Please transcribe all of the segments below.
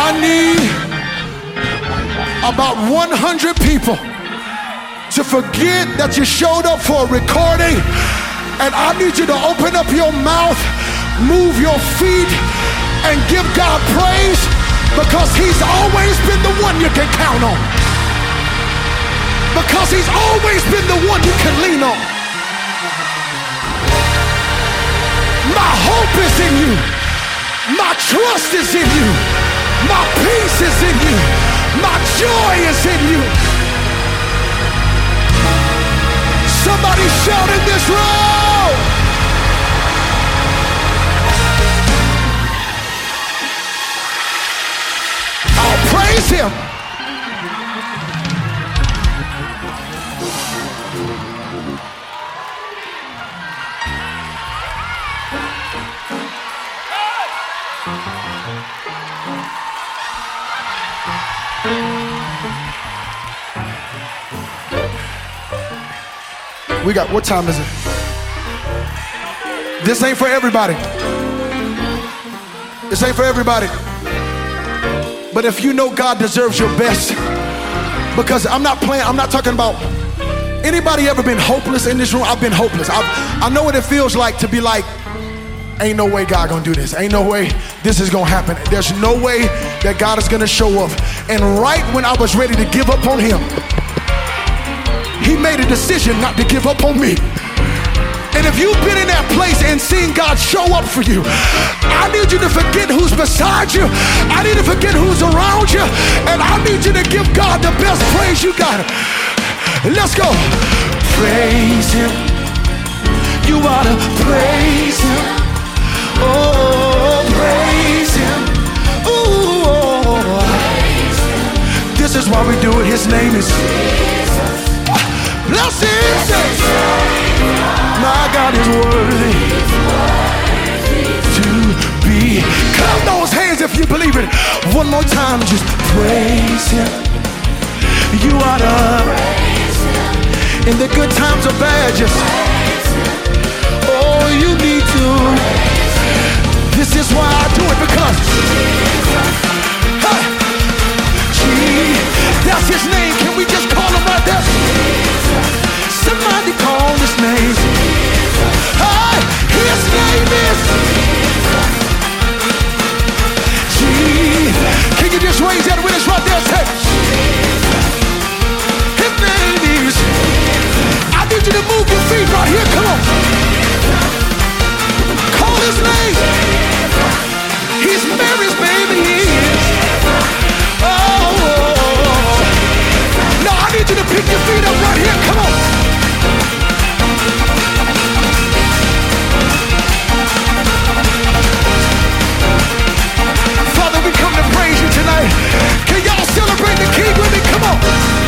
I need about 100 people to forget that you showed up for a recording, and I need you to open up your mouth, move your feet, and give God praise, because he's always been the one you can count on. Because he's always been the one you can lean on. My hope is in you. My trust is in you. My peace is in you. My joy is in you. Somebody shout in this room. I'll praise him. We got, what time is it? This ain't for everybody. This ain't for everybody. But if you know God deserves your best, because I'm not playing, I'm not talking about, anybody ever been hopeless in this room? I've been hopeless. I know what it feels like to be like, ain't no way God gonna do this. Ain't no way this is gonna happen. There's no way that God is gonna show up. And right when I was ready to give up on him, he made a decision not to give up on me. And if you've been in that place and seen God show up for you, I need you to forget who's beside you. I need to forget who's around you. And I need you to give God the best praise you got. Let's go. Praise him. You ought to praise him. Oh, praise him. Ooh, praise him. This is why we do it. His name is Jesus. Bless him. My God is worthy to be. Clap those hands if you believe it. One more time, just praise him. You ought to praise him. In the good times or bad, just praise him. Oh, you need to. This is why I do it, because that's his name. Can we just call him right there? Somebody call his name. Hey, his name is Jesus. Can you just raise that with us right there? Say, his name is. I need you to move your feet right here. Come on. Call his name. He's Mary's baby. He is. Oh. No, I need you to pick your feet up right here. Come on. Father, we come to praise you tonight. Can y'all celebrate the King with me? Come on.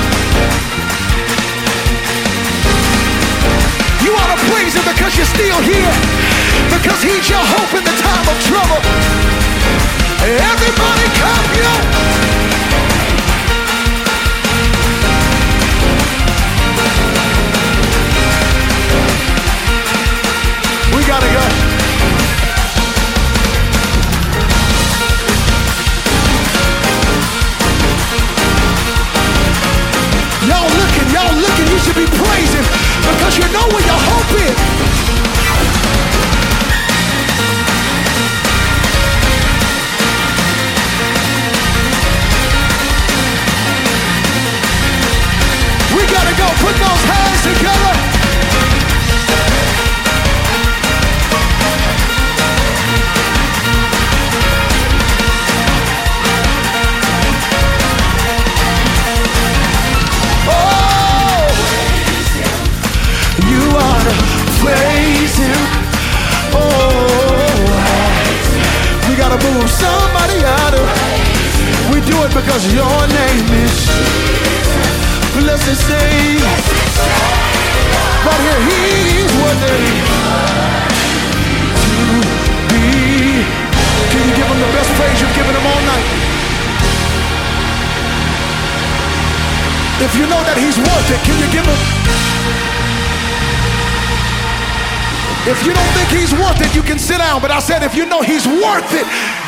You ought to praise him because you're still here. Because he's your hope in the time of trouble. Everybody come, yo. We gotta go. Y'all looking, you should be praising because you know where your hope is. We gotta go, put those hands together. Praise him. Oh, we gotta move somebody out of. We do it because your name is blessed Savior. Right here, he's worthy to be. Can you give him the best praise you've given him all night? If you know that he's worth it, can you give him? If you don't think he's worth it, you can sit down. But I said, if you know he's worth it,